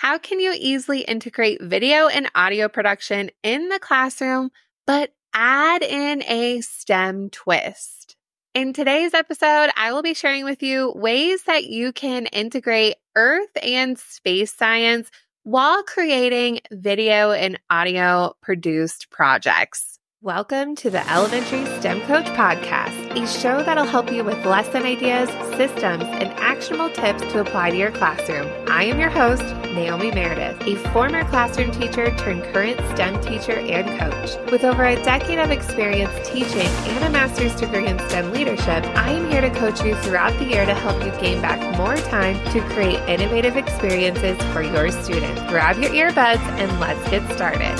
How can you easily integrate video and audio production in the classroom, but add in a STEM twist? In today's episode, I will be sharing with you ways that you can integrate Earth and space science while creating video and audio produced projects. Welcome to the Elementary STEM Coach Podcast, a show that'll help you with lesson ideas, systems, and actionable tips to apply to your classroom. I am your host, Naomi Meredith, a former classroom teacher turned current STEM teacher and coach. With over a decade of experience teaching and a master's degree in STEM leadership, I am here to coach you throughout the year to help you gain back more time to create innovative experiences for your students. Grab your earbuds and let's get started.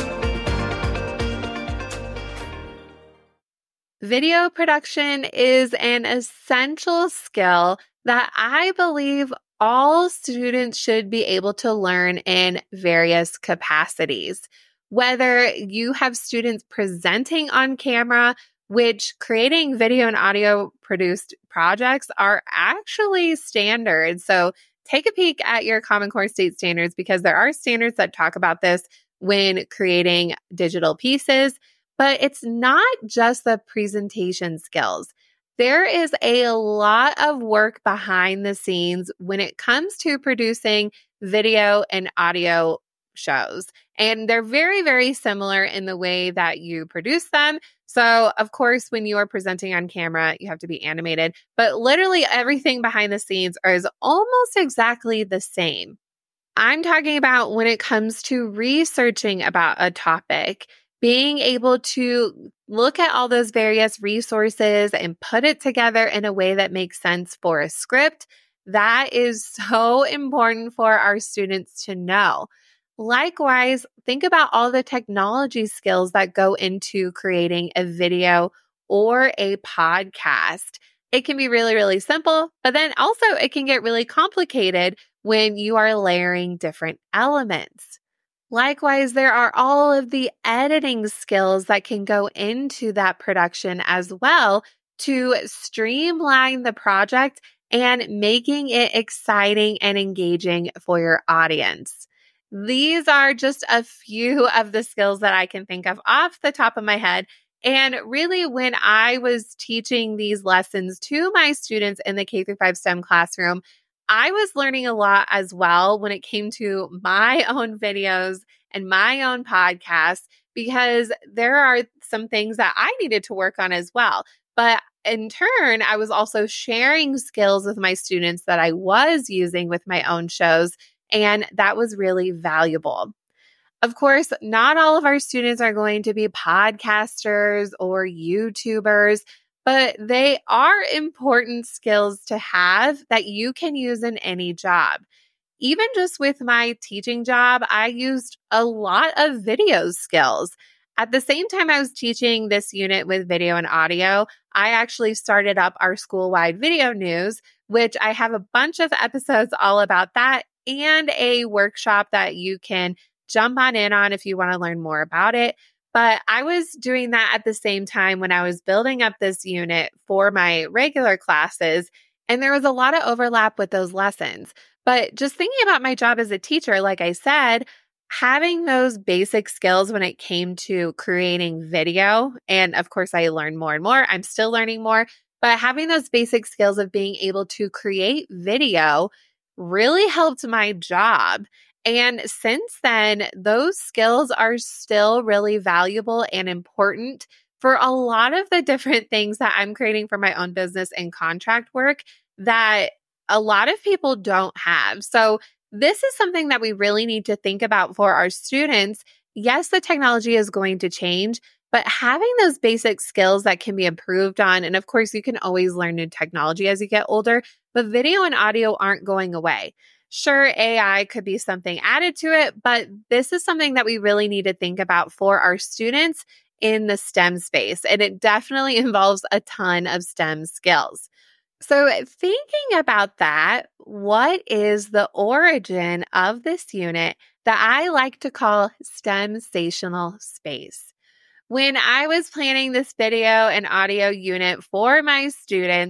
Video production is an essential skill that I believe all students should be able to learn in various capacities. Whether you have students presenting on camera, which creating video and audio produced projects are actually standard. So take a peek at your Common Core state standards because there are standards that talk about this when creating digital pieces. But it's not just the presentation skills. There is a lot of work behind the scenes when it comes to producing video and audio shows. And they're very, very similar in the way that you produce them. So, of course, when you are presenting on camera, you have to be animated. But literally everything behind the scenes is almost exactly the same. I'm talking about when it comes to researching about a topic, being able to look at all those various resources and put it together in a way that makes sense for a script, that is so important for our students to know. Likewise, think about all the technology skills that go into creating a video or a podcast. It can be really, really simple, but then also it can get really complicated when you are layering different elements. Likewise, there are all of the editing skills that can go into that production as well to streamline the project and making it exciting and engaging for your audience. These are just a few of the skills that I can think of off the top of my head. And really, when I was teaching these lessons to my students in the K-5 STEM classroom, I was learning a lot as well when it came to my own videos and my own podcasts, because there are some things that I needed to work on as well. But in turn, I was also sharing skills with my students that I was using with my own shows, and that was really valuable. Of course, not all of our students are going to be podcasters or YouTubers, but they are important skills to have that you can use in any job. Even just with my teaching job, I used a lot of video skills. At the same time I was teaching this unit with video and audio, I actually started up our school-wide video news, which I have a bunch of episodes all about that and a workshop that you can jump on in on if you want to learn more about it. But I was doing that at the same time when I was building up this unit for my regular classes, and there was a lot of overlap with those lessons. But just thinking about my job as a teacher, like I said, having those basic skills when it came to creating video, and of course I learned more and more, I'm still learning more, but having those basic skills of being able to create video really helped my job. And since then, those skills are still really valuable and important for a lot of the different things that I'm creating for my own business and contract work that a lot of people don't have. So this is something that we really need to think about for our students. Yes, the technology is going to change, but having those basic skills that can be improved on, and of course, you can always learn new technology as you get older, but video and audio aren't going away. Sure, AI could be something added to it, but this is something that we really need to think about for our students in the STEM space. And it definitely involves a ton of STEM skills. So thinking about that, what is the origin of this unit that I like to call STEM-sational space? When I was planning this video and audio unit for my students,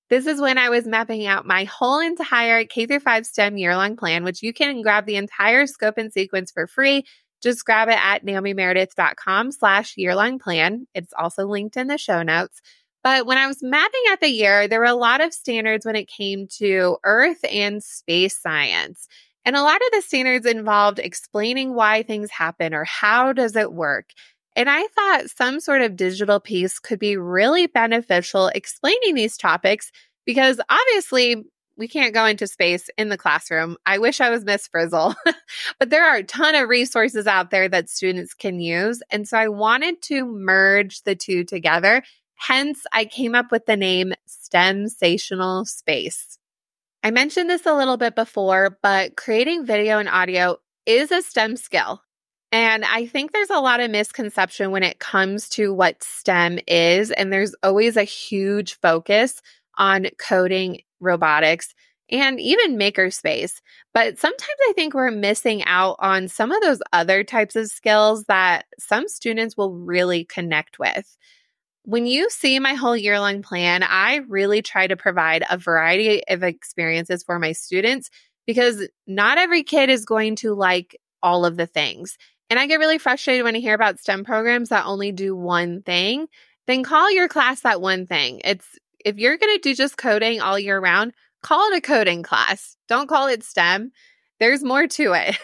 This is when I was mapping out my whole entire K-5 STEM year-long plan, which you can grab the entire scope and sequence for free. Just grab it at naomimeredith.com/year-long plan. It's also linked in the show notes. But when I was mapping out the year, there were a lot of standards when it came to Earth and space science. And a lot of the standards involved explaining why things happen or how does it work. And I thought some sort of digital piece could be really beneficial explaining these topics because obviously we can't go into space in the classroom. I wish I was Miss Frizzle, but there are a ton of resources out there that students can use. And so I wanted to merge the two together. Hence, I came up with the name STEMsational Space. I mentioned this a little bit before, but creating video and audio is a STEM skill. And I think there's a lot of misconception when it comes to what STEM is. And there's always a huge focus on coding, robotics, and even makerspace. But sometimes I think we're missing out on some of those other types of skills that some students will really connect with. When you see my whole year-long plan, I really try to provide a variety of experiences for my students because not every kid is going to like all of the things. And I get really frustrated when I hear about STEM programs that only do one thing. Then call your class that one thing. If you're going to do just coding all year round, call it a coding class. Don't call it STEM. There's more to it.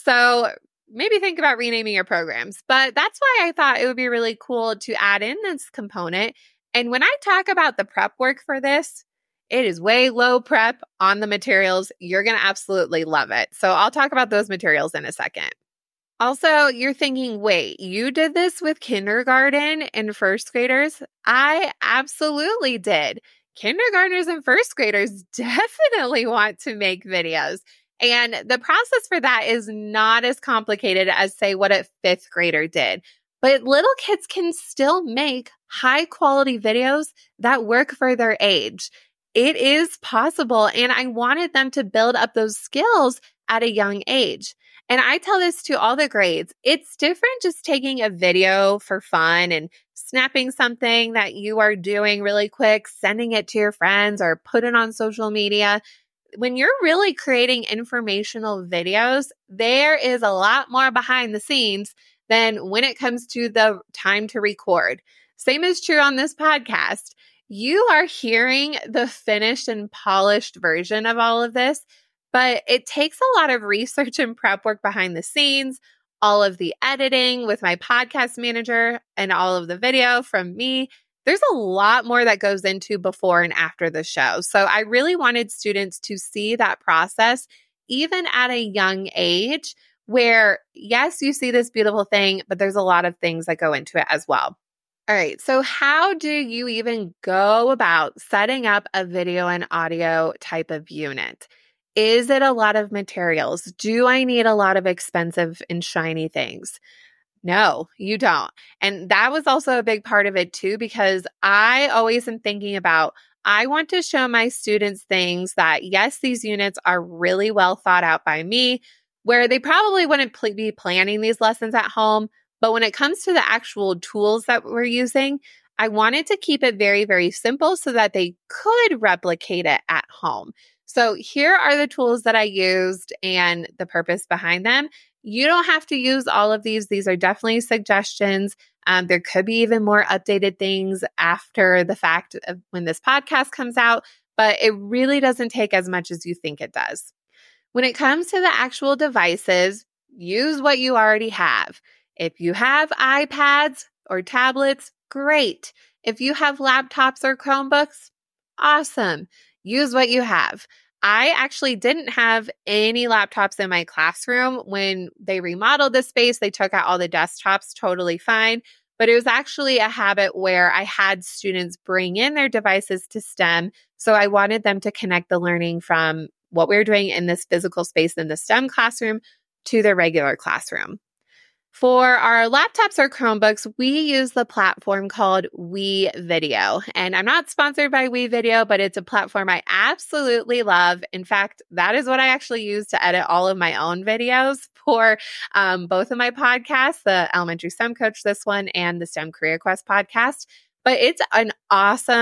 So maybe think about renaming your programs. But that's why I thought it would be really cool to add in this component. And when I talk about the prep work for this, it is way low prep on the materials. You're going to absolutely love it. So I'll talk about those materials in a second. Also, you're thinking, wait, you did this with kindergarten and first graders? I absolutely did. Kindergartners and first graders definitely want to make videos. And the process for that is not as complicated as, say, what a fifth grader did. But little kids can still make high quality videos that work for their age. It is possible. And I wanted them to build up those skills at a young age. And I tell this to all the grades. It's different just taking a video for fun and snapping something that you are doing really quick, sending it to your friends or put it on social media. When you're really creating informational videos, there is a lot more behind the scenes than when it comes to the time to record. Same is true on this podcast. You are hearing the finished and polished version of all of this, but it takes a lot of research and prep work behind the scenes, all of the editing with my podcast manager and all of the video from me. There's a lot more that goes into before and after the show. So I really wanted students to see that process, even at a young age, where, yes, you see this beautiful thing, but there's a lot of things that go into it as well. All right. So how do you even go about setting up a video and audio type of unit? Is it a lot of materials? Do I need a lot of expensive and shiny things? No, you don't. And that was also a big part of it too, because I always am thinking about, I want to show my students things that, yes, these units are really well thought out by me, where they probably wouldn't be planning these lessons at home. But when it comes to the actual tools that we're using, I wanted to keep it very, very simple so that they could replicate it at home. So here are the tools that I used and the purpose behind them. You don't have to use all of these. These are definitely suggestions. There could be even more updated things after the fact of when this podcast comes out, but it really doesn't take as much as you think it does. When it comes to the actual devices, use what you already have. If you have iPads or tablets, great. If you have laptops or Chromebooks, awesome. Use what you have. I actually didn't have any laptops in my classroom. When they remodeled the space, they took out all the desktops, totally fine. But it was actually a habit where I had students bring in their devices to STEM. So I wanted them to connect the learning from what we were doing in this physical space in the STEM classroom to their regular classroom. For our laptops or Chromebooks, we use the platform called WeVideo. And I'm not sponsored by WeVideo, but it's a platform I absolutely love. In fact, that is what I actually use to edit all of my own videos for both of my podcasts, the Elementary STEM Coach, this one, and the STEM Career Quest podcast. But it's an awesome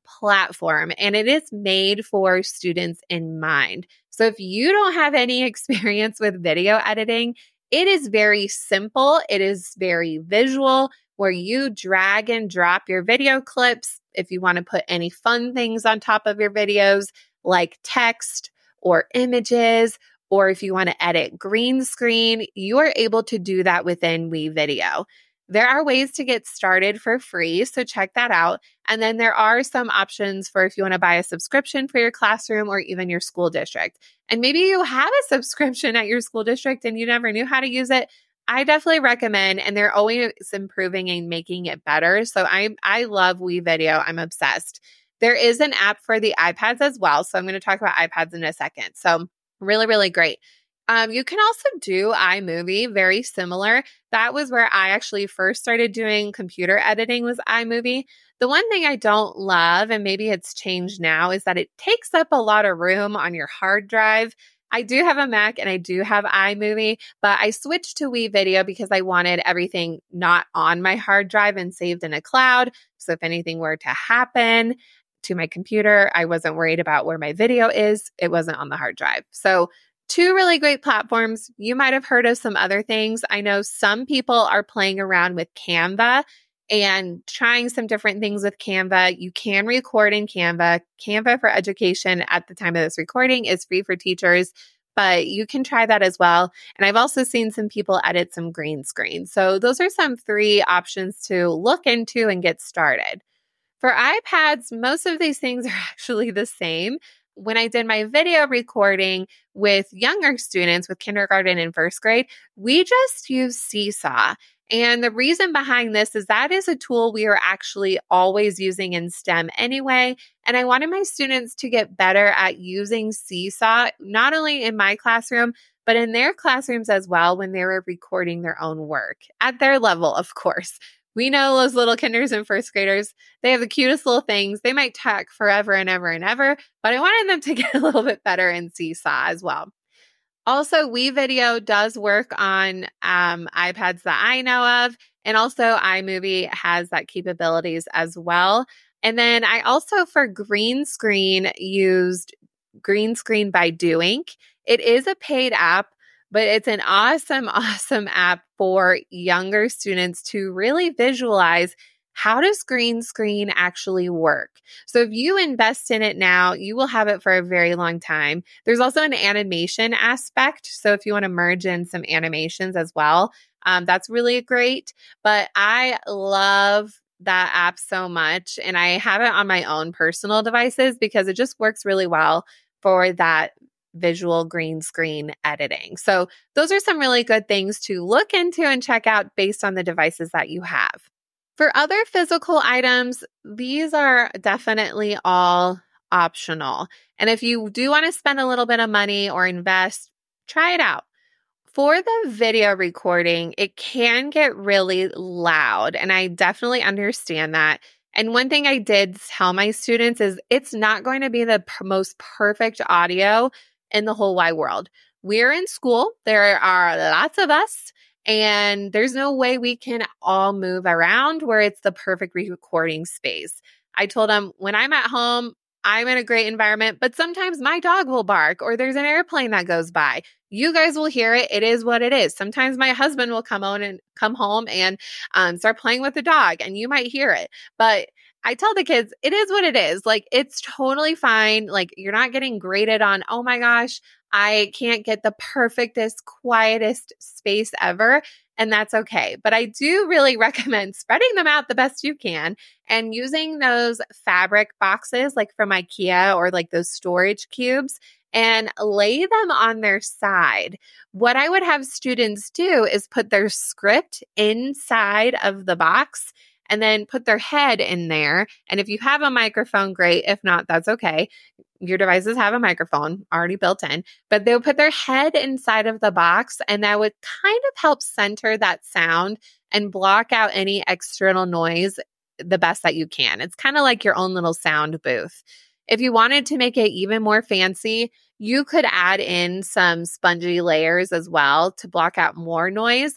platform, and it is made for students in mind. So if you don't have any experience with video editing, it is very simple. It is very visual, where you drag and drop your video clips. If you want to put any fun things on top of your videos, like text or images, or if you want to edit green screen, you are able to do that within WeVideo. There are ways to get started for free, so check that out. And then there are some options for if you want to buy a subscription for your classroom or even your school district. And maybe you have a subscription at your school district and you never knew how to use it. I definitely recommend, and they're always improving and making it better. So I love WeVideo. I'm obsessed. There is an app for the iPads as well. So I'm going to talk about iPads in a second. So really, really great. You can also do iMovie, very similar. That was where I actually first started doing computer editing, was iMovie. The one thing I don't love, and maybe it's changed now, is that it takes up a lot of room on your hard drive. I do have a Mac and I do have iMovie, but I switched to WeVideo because I wanted everything not on my hard drive and saved in a cloud. So if anything were to happen to my computer, I wasn't worried about where my video is. It wasn't on the hard drive. So two really great platforms. You might have heard of some other things. I know some people are playing around with Canva and trying some different things with Canva. You can record in Canva. Canva for Education at the time of this recording is free for teachers, but you can try that as well. And I've also seen some people edit some green screen. So those are some 3 options to look into and get started. For iPads, most of these things are actually the same. When I did my video recording with younger students with kindergarten and first grade, we just use Seesaw. And the reason behind this is that is a tool we are actually always using in STEM anyway. And I wanted my students to get better at using Seesaw, not only in my classroom, but in their classrooms as well when they were recording their own work at their level, of course. We know those little kinders and first graders, they have the cutest little things. They might talk forever and ever and ever, but I wanted them to get a little bit better in Seesaw as well. Also, WeVideo does work on iPads that I know of, and also iMovie has that capabilities as well. And then I also, for green screen, used Green Screen by Doink. It is a paid app, but it's an awesome, awesome app for younger students to really visualize how does green screen actually work. So if you invest in it now, you will have it for a very long time. There's also an animation aspect. So if you want to merge in some animations as well, that's really great. But I love that app so much, and I have it on my own personal devices because it just works really well for that visual green screen editing. So those are some really good things to look into and check out based on the devices that you have. For other physical items, these are definitely all optional. And if you do want to spend a little bit of money or invest, try it out. For the video recording, it can get really loud, and I definitely understand that. And one thing I did tell my students is it's not going to be the most perfect audio in the whole wide world. We're in school. There are lots of us, and there's no way we can all move around where it's the perfect recording space. I told them when I'm at home, I'm in a great environment, but sometimes my dog will bark or there's an airplane that goes by. You guys will hear it. It is what it is. Sometimes my husband will come home and start playing with the dog, and you might hear it. But I tell the kids, it is what it is. Like, it's totally fine. Like, you're not getting graded on, oh my gosh, I can't get the perfectest, quietest space ever. And that's okay. But I do really recommend spreading them out the best you can and using those fabric boxes like from IKEA or like those storage cubes and lay them on their side. What I would have students do is put their script inside of the box and then put their head in there. And if you have a microphone, great. If not, that's okay. Your devices have a microphone already built in, but they'll put their head inside of the box, and that would kind of help center that sound and block out any external noise the best that you can. It's kind of like your own little sound booth. If you wanted to make it even more fancy, you could add in some spongy layers as well to block out more noise.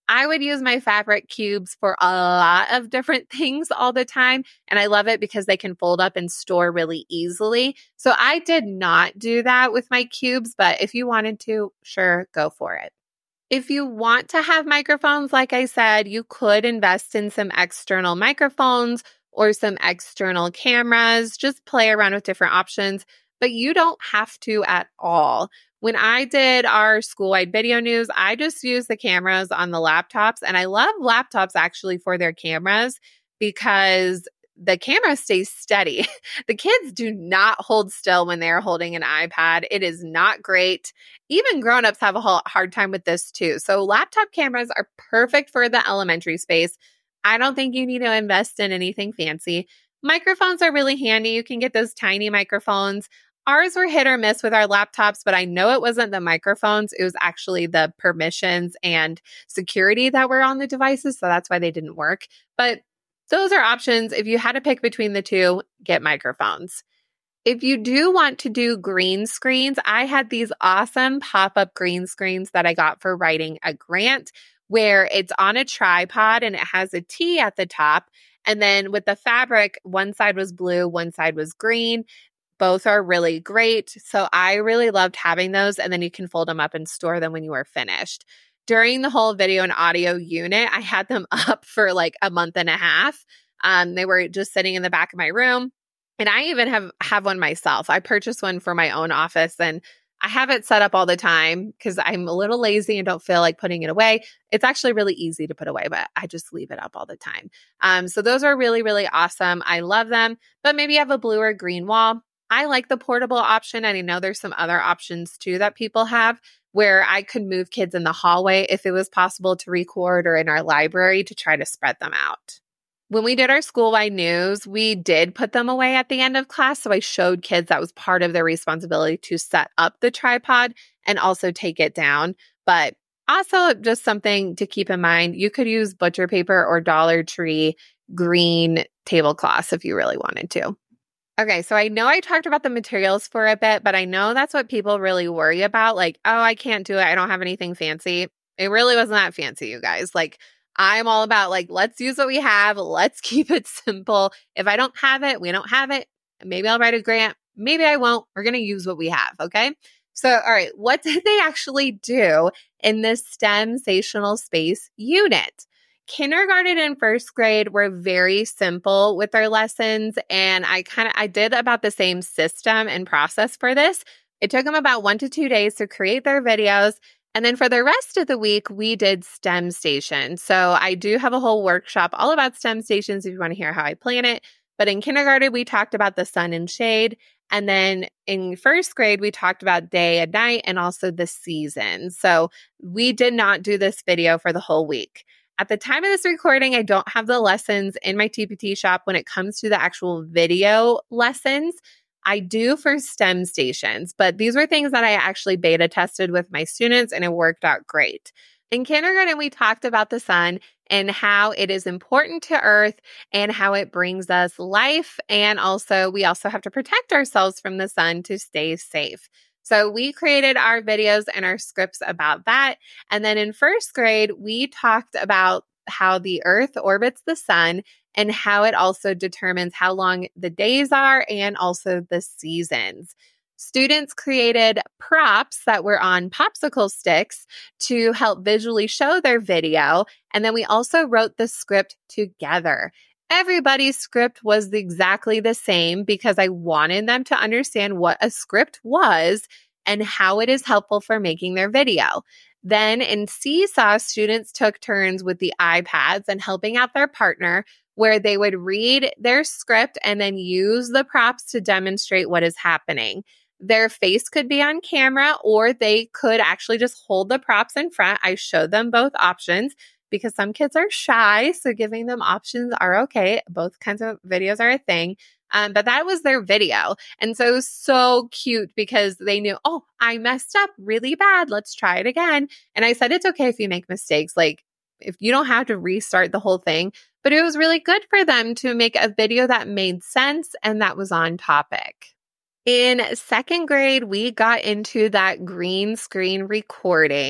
I would use my fabric cubes for a lot of different things all the time. And I love it because they can fold up and store really easily. So I did not do that with my cubes, but if you wanted to, sure, go for it. If you want to have microphones, like I said, you could invest in some external microphones or some external cameras. Just play around with different options, but you don't have to at all. When I did our school-wide video news, I just used the cameras on the laptops, and I love laptops actually for their cameras because the camera stays steady. The kids do not hold still when they're holding an iPad. It is not great. Even grown-ups have a hard time with this too. So laptop cameras are perfect for the elementary space. I don't think you need to invest in anything fancy. Microphones are really handy. You can get those tiny microphones. Ours were hit or miss with our laptops, but I know it wasn't the microphones. It was actually the permissions and security that were on the devices. So that's why they didn't work. But those are options. If you had to pick between the two, get microphones. If you do want to do green screens, I had these awesome pop-up green screens that I got for writing a grant where it's on a tripod and it has a T at the top. And then with the fabric, one side was blue, one side was green. Both are really great. So I really loved having those. And then you can fold them up and store them when you are finished. During the whole video and audio unit, I had them up for like a month and a half. They were just sitting in the back of my room. And I even have one myself. I purchased one for my own office and I have it set up all the time because I'm a little lazy and don't feel like putting it away. It's actually really easy to put away, but I just leave it up all the time. So those are really, really awesome. I love them, but maybe you have a blue or green wall. I like the portable option, and I know there's some other options too that people have where I could move kids in the hallway if it was possible to record or in our library to try to spread them out. When we did our school-wide news, we did put them away at the end of class. So I showed kids that was part of their responsibility to set up the tripod and also take it down. But also just something to keep in mind, you could use butcher paper or Dollar Tree green tablecloths if you really wanted to. Okay, so I know I talked about the materials for a bit, but I know that's what people really worry about. Like, oh, I can't do it. I don't have anything fancy. It really wasn't that fancy, you guys. Like, I'm all about like, let's use what we have. Let's keep it simple. If I don't have it, we don't have it. Maybe I'll write a grant. Maybe I won't. We're going to use what we have. Okay. So, all right, what did they actually do in this STEM-sational space unit? Kindergarten and first grade were very simple with their lessons, and I did about the same system and process for this. It took them about 1 to 2 days to create their videos, and then for the rest of the week, we did STEM stations. So I do have a whole workshop all about STEM stations if you want to hear how I plan it. But in kindergarten, we talked about the sun and shade, and then in first grade, we talked about day and night and also the seasons. So we did not do this video for the whole week. At the time of this recording, I don't have the lessons in my TPT shop when it comes to the actual video lessons. I do for STEM stations, but these were things that I actually beta tested with my students and it worked out great. In kindergarten, we talked about the sun and how it is important to Earth and how it brings us life. And also, we also have to protect ourselves from the sun to stay safe. So we created our videos and our scripts about that. And then in first grade, we talked about how the Earth orbits the sun and how it also determines how long the days are and also the seasons. Students created props that were on popsicle sticks to help visually show their video. And then we also wrote the script together. Everybody's script was exactly the same because I wanted them to understand what a script was and how it is helpful for making their video. Then in Seesaw, students took turns with the iPads and helping out their partner where they would read their script and then use the props to demonstrate what is happening. Their face could be on camera or they could actually just hold the props in front. I showed them both options because some kids are shy, so giving them options are okay. Both kinds of videos are a thing. But that was their video. And so it was so cute because they knew, oh, I messed up really bad. Let's try it again. And I said, it's okay if you make mistakes. Like, if you don't have to restart the whole thing. But it was really good for them to make a video that made sense and that was on topic. In second grade, we got into that green screen recording.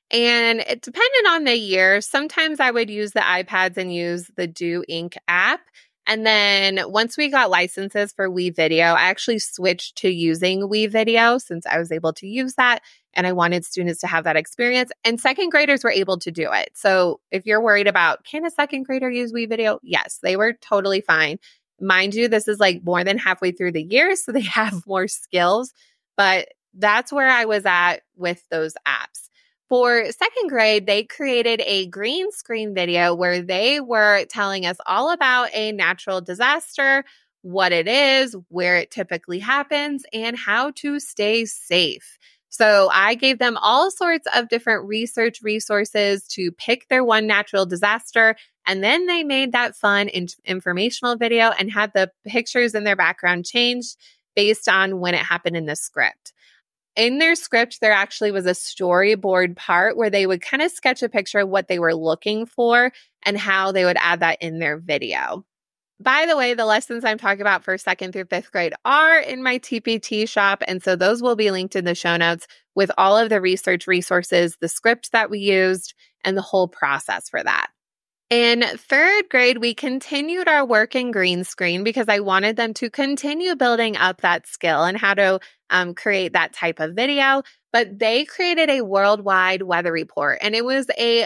And it depended on the year. Sometimes I would use the iPads and use the Do Ink app. And then once we got licenses for WeVideo, I actually switched to using WeVideo since I was able to use that. And I wanted students to have that experience. And second graders were able to do it. So if you're worried about, can a second grader use WeVideo? Yes, they were totally fine. Mind you, this is like more than halfway through the year, so they have more skills. But that's where I was at with those apps. For second grade, they created a green screen video where they were telling us all about a natural disaster, what it is, where it typically happens, and how to stay safe. So I gave them all sorts of different research resources to pick their one natural disaster. And then they made that fun informational video and had the pictures in their background changed based on when it happened in the script. In their script, there actually was a storyboard part where they would kind of sketch a picture of what they were looking for and how they would add that in their video. By the way, the lessons I'm talking about for second through fifth grade are in my TPT shop. And so those will be linked in the show notes with all of the research resources, the scripts that we used, and the whole process for that. In third grade, we continued our work in green screen because I wanted them to continue building up that skill and how to create that type of video. But they created a worldwide weather report, and it was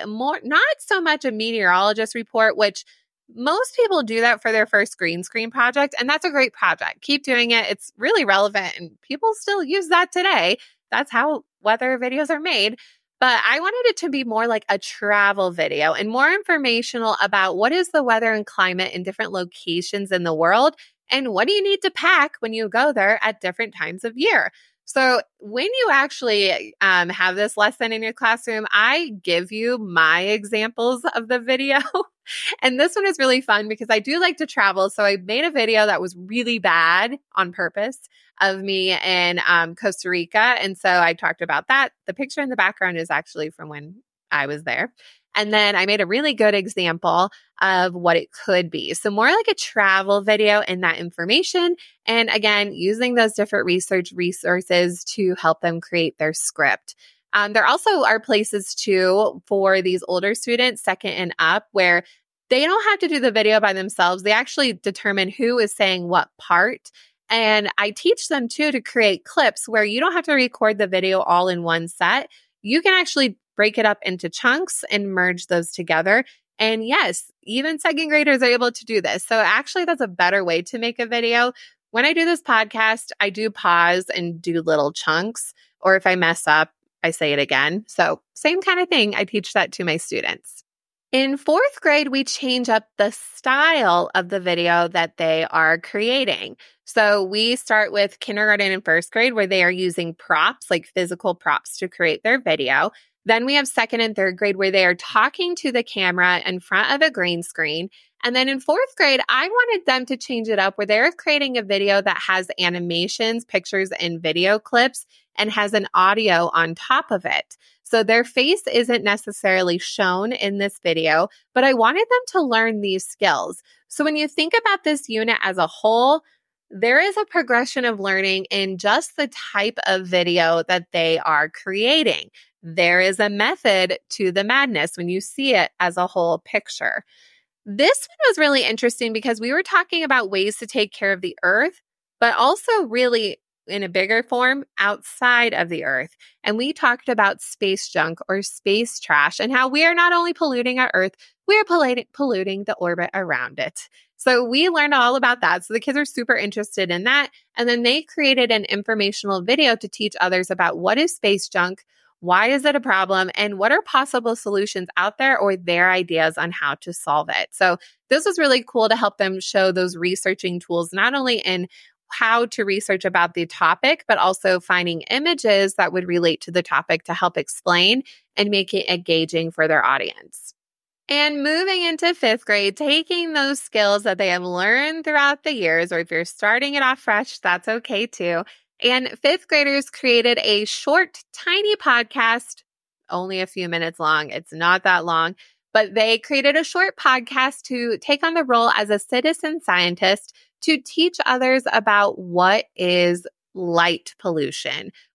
not so much a meteorologist report, which most people do that for their first green screen project, and that's a great project. Keep doing it. It's really relevant, and people still use that today. That's how weather videos are made. But I wanted it to be more like a travel video and more informational about what is the weather and climate in different locations in the world, and what do you need to pack when you go there at different times of year. So when you actually have this lesson in your classroom, I give you my examples of the video. And this one is really fun because I do like to travel. So I made a video that was really bad on purpose of me in Costa Rica. And so I talked about that. The picture in the background is actually from when I was there. And then I made a really good example of what it could be. So more like a travel video in that information. And again, using those different research resources to help them create their script. There also are places too for these older students, second and up, where they don't have to do the video by themselves. They actually determine who is saying what part. And I teach them too to create clips where you don't have to record the video all in one set. You can actually break it up into chunks and merge those together. And yes, even second graders are able to do this. So actually, that's a better way to make a video. When I do this podcast, I do pause and do little chunks. Or if I mess up, I say it again. So same kind of thing. I teach that to my students. In fourth grade, we change up the style of the video that they are creating. So we start with kindergarten and first grade where they are using props, like physical props, to create their video. Then we have second and third grade where they are talking to the camera in front of a green screen. And then in fourth grade, I wanted them to change it up where they're creating a video that has animations, pictures, and video clips and has an audio on top of it. So their face isn't necessarily shown in this video, but I wanted them to learn these skills. So when you think about this unit as a whole, there is a progression of learning in just the type of video that they are creating. There is a method to the madness when you see it as a whole picture. This one was really interesting because we were talking about ways to take care of the earth, but also really in a bigger form outside of the earth. And we talked about space junk or space trash and how we are not only polluting our earth, we are polluting the orbit around it. So we learned all about that. So the kids are super interested in that. And then they created an informational video to teach others about what is space junk, why is it a problem, and what are possible solutions out there or their ideas on how to solve it. So this was really cool to help them show those researching tools, not only in how to research about the topic, but also finding images that would relate to the topic to help explain and make it engaging for their audience. And moving into fifth grade, taking those skills that they have learned throughout the years, or if you're starting it off fresh, that's okay too. And fifth graders created a short, tiny podcast, only a few minutes long. It's not that long, but they created a short podcast to take on the role as a citizen scientist to teach others about what is light pollution.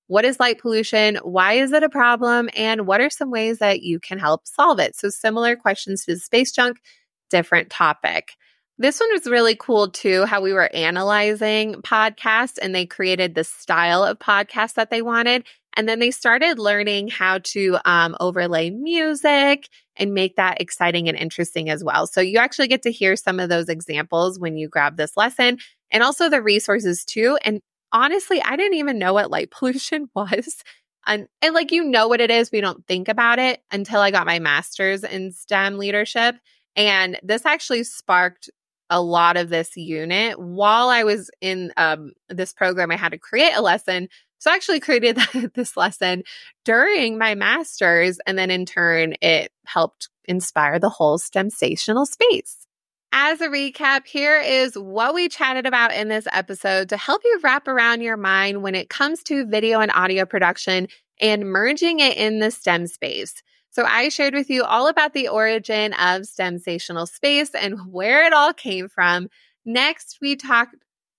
what is light pollution? Why is it a problem? And what are some ways that you can help solve it? So similar questions to the space junk, different topic. This one was really cool too, how we were analyzing podcasts and they created the style of podcast that they wanted. And then they started learning how to overlay music and make that exciting and interesting as well. So you actually get to hear some of those examples when you grab this lesson and also the resources too. And honestly, I didn't even know what light pollution was. And like, you know what it is, we don't think about it until I got my master's in STEM leadership. And this actually sparked a lot of this unit. While I was in this program, I had to create a lesson. So I actually created this lesson during my master's. And then in turn, it helped inspire the whole STEMsational space. As a recap, here is what we chatted about in this episode to help you wrap around your mind when it comes to video and audio production and merging it in the STEM space. So I shared with you all about the origin of STEMsational space and where it all came from. Next, we talked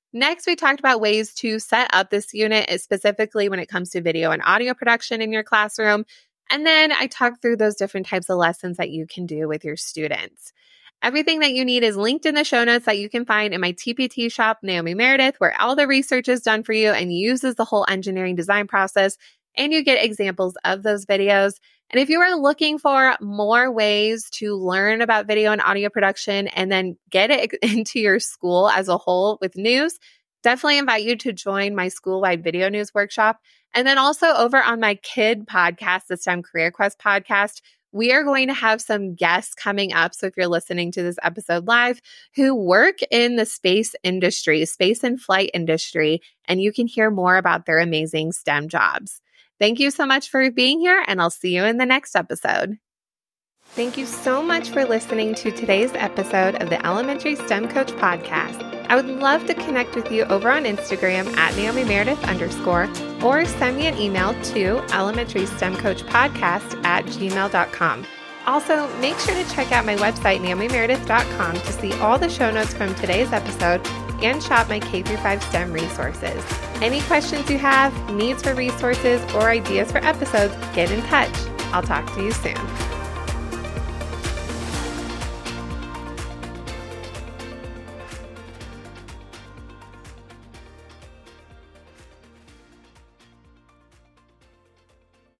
about ways to set up this unit, specifically when it comes to video and audio production in your classroom. And then I talked through those different types of lessons that you can do with your students. Everything that you need is linked in the show notes that you can find in my TPT shop, Naomi Meredith, where all the research is done for you and uses the whole engineering design process. And you get examples of those videos. And if you are looking for more ways to learn about video and audio production and then get it into your school as a whole with news, definitely invite you to join my school-wide video news workshop. And then also over on my kid podcast, the STEM Career Quest podcast, we are going to have some guests coming up. So if you're listening to this episode live, who work in the space industry, space and flight industry, and you can hear more about their amazing STEM jobs. Thank you so much for being here, and I'll see you in the next episode. Thank you so much for listening to today's episode of the Elementary STEM Coach podcast. I would love to connect with you over on Instagram at Naomi Meredith _ or send me an email to elementarystemcoachpodcast@gmail.com. Also, make sure to check out my website, naomimeredith.com, to see all the show notes from today's episode and shop my K-5 STEM resources. Any questions you have, needs for resources, or ideas for episodes, get in touch. I'll talk to you soon.